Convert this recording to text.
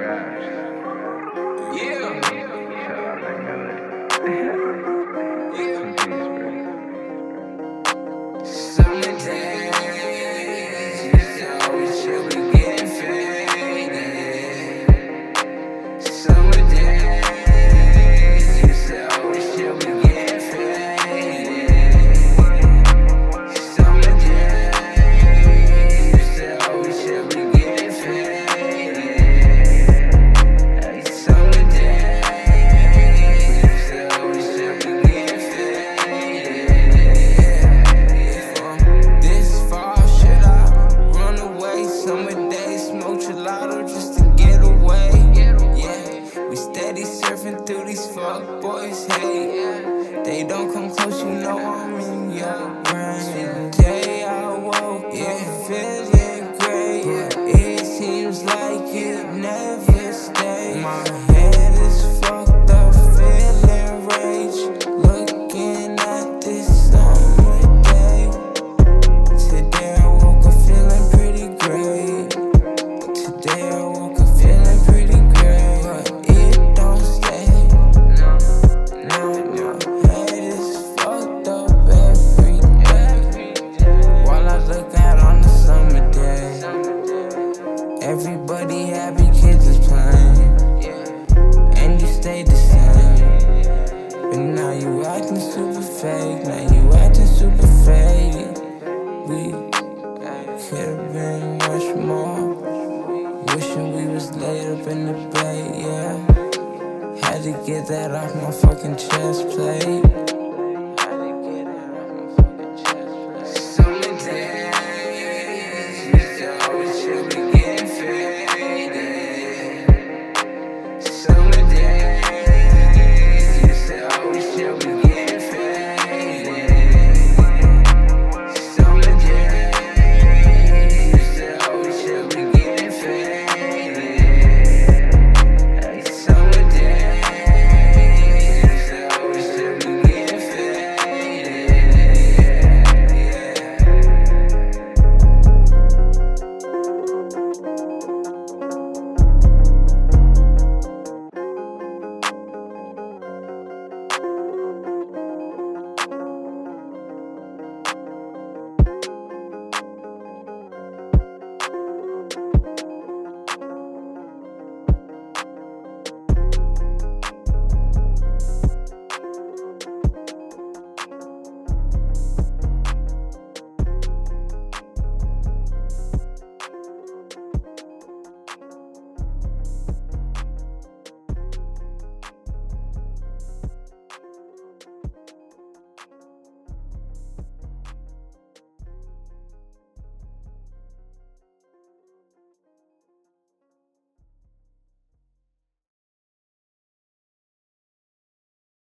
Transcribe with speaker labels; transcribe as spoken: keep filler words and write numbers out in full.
Speaker 1: Yeah.
Speaker 2: Shout out Nick Miller. Some peace, bro.
Speaker 1: Summer days, so we should be getting faded. Summer days, so we should be getting faded. Summer days, so we should be getting faded. Summer days, so we should be getting faded. This fall, should I run away? Summer days, smoke gelato just to get away. Yeah, we steady surfing through these fuck boys. Hey, they don't come close, you know I'm in your brain. Day I woke, yeah, feeling great. It seems like it never stays. My head is fucked up, feeling rage. Looking at this summer day. Today I woke up feeling pretty great. Today I woke up feeling pretty great. But it don't stay. Now my head is fucked up every day. While I look out on the summer day, everybody happy, kids is playing, and you stay the same. But now you acting super fake. Now you acting super fake. We could've been much more. Wishing we was laid up in the bay, yeah. Had to get that off my fucking chest,